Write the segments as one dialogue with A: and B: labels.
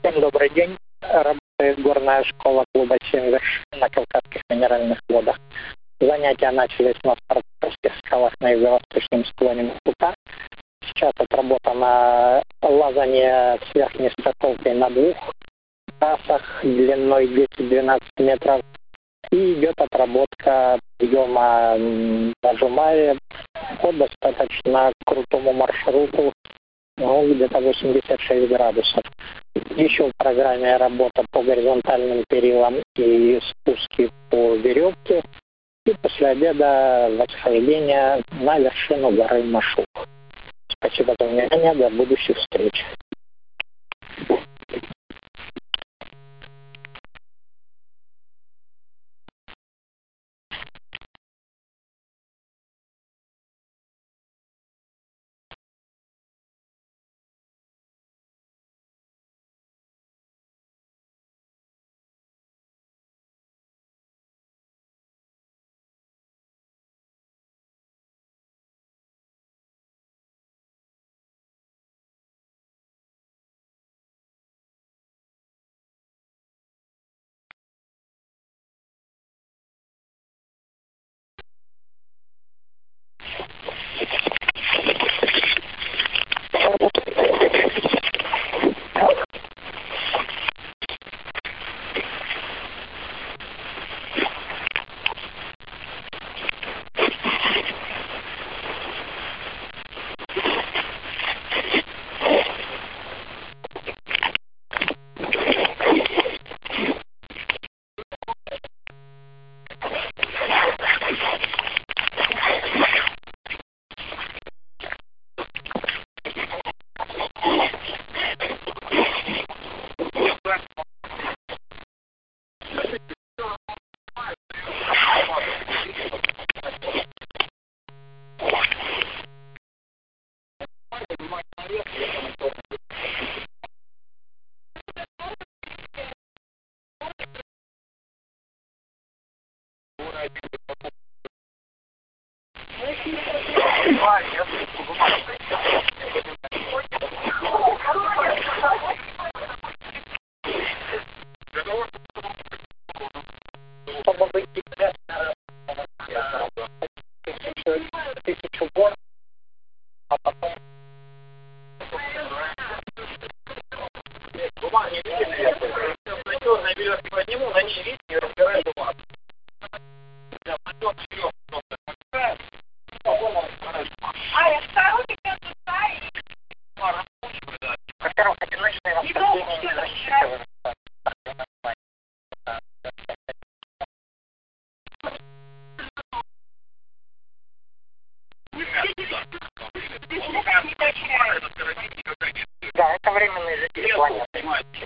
A: Всем добрый день. Работает горная школа клуба «Семь вершин» на Кавказских минеральных водах. Занятия начались на Спартаковских скалах на юго-восточном склоне Махута. Сейчас отработано лазание с верхней стыковкой на двух трассах длиной 10-12 метров. И идет отработка подъема на Жумаве по достаточно крутому маршруту, где-то 86 градусов. Еще в программе работа по горизонтальным перилам и спуски по веревке. И после обеда восхождение на вершину горы Машук. Спасибо за внимание. До будущих встреч. Чтобы выйти тысячу гор, а потом подниму, на ней видите, и разбираю бумагу. Я второй во-первых, одиночные восхождения не рассчитываются. Да, это временные жители планеты.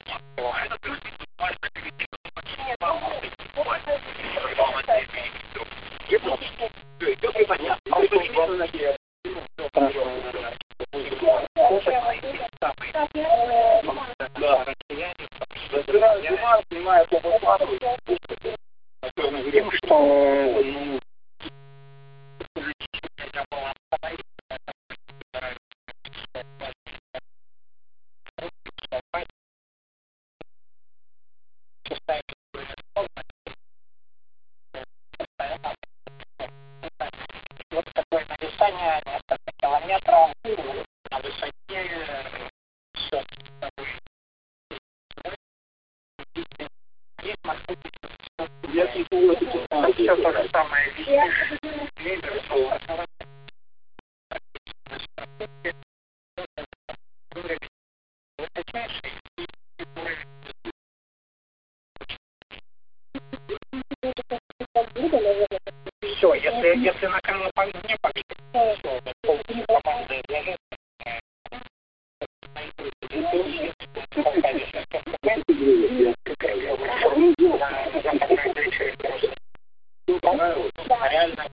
A: Тем, что вот такое нависание несколько километров на высоте все то же самое все, если на камне не победит, все, полностью команда ложится. Реально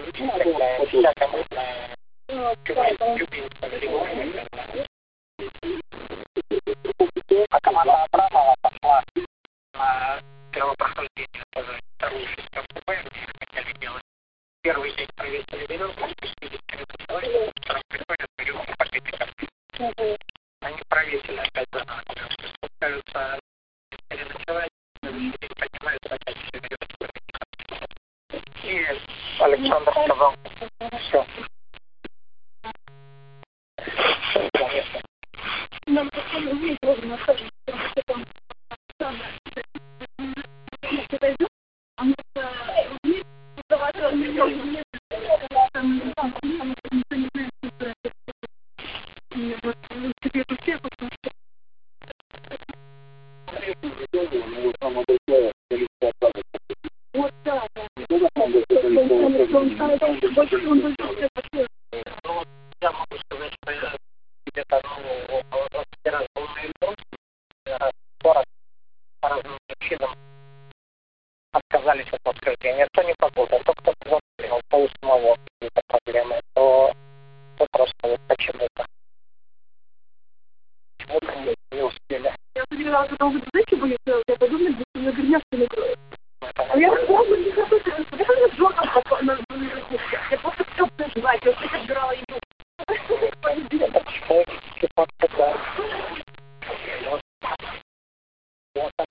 A: а команда Абрамова пошла на первопрохождение тоже вторую шестерку Б, хотели делать. Первый день провесили веревку, спустились через человека, второй приходят, веревку пошли пикапы. Они провесили опять заново, спускаются Я могу сказать, что я где-то около 20 раз был на Эльбрусе, 40 по разным причинам отказались от восхождения. То не погода, то кто-то застрял, то у самого какие-то проблемы, то просто вот почему-то. Почему-то не успели.
B: Я поняла, когда вы знаете, были, я подумала, что на горняшке накроют. А я просто не хочу, я жёлтом на верхушке. Я просто всё проживаю, я просто собирала еду.
A: Это человеческий фактор, да. Вот там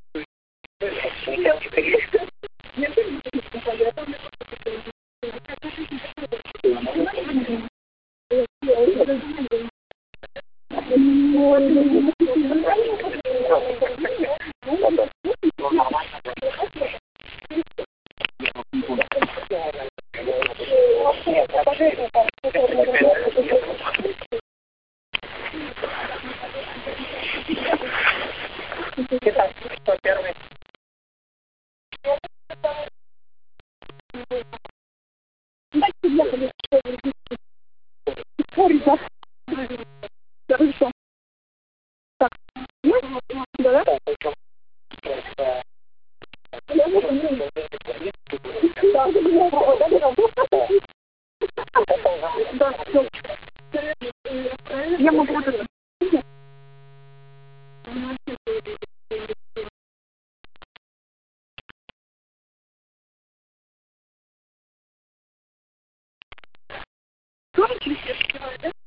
A: Итак, кто первый?
B: Хорошо. Так. Да? Да, все. Я могу вот это. Тоже через себя, да?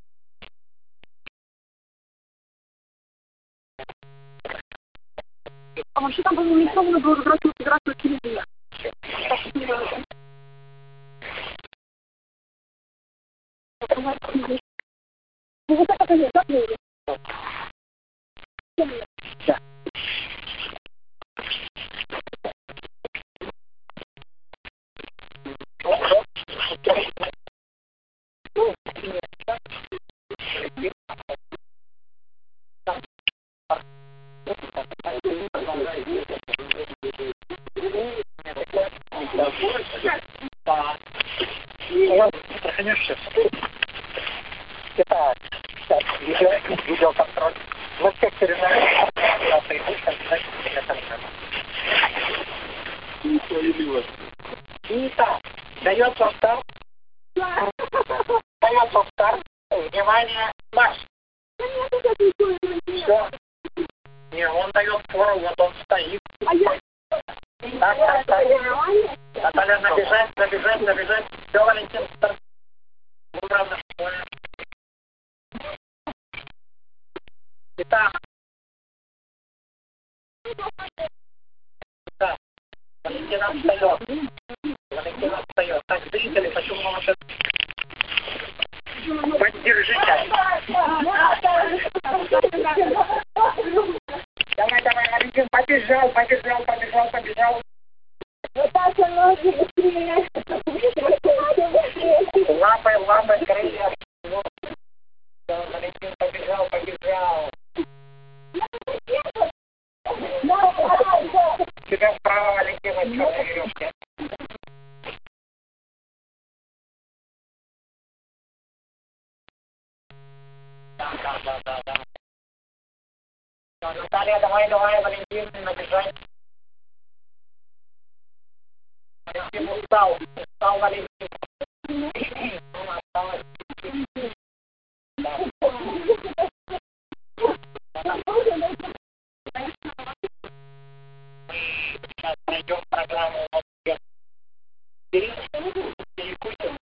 B: А вообще там было нарисовано, было здравствуй, через меня. Ну вот это нет, да, было?
A: Да. Итак, видеоконтроль. Мы всех соревнованиях Итак, дается старт. Дается старт. Внимание, марш. Все. Не, он дает фору, вот он стоит. Так. Наталья, набежать. Все, Валентин, старт. Ура, Итак. Валентина встает. Так, зрители, почему мы сейчас поддержите. Давай, Валентин, побежал. Лапы, крылья. Валентин побежал. Тебя справа, Валентина, черная веревка. Да. Наталья, давай, Валентин, набежать. Валентин устал, Валентин.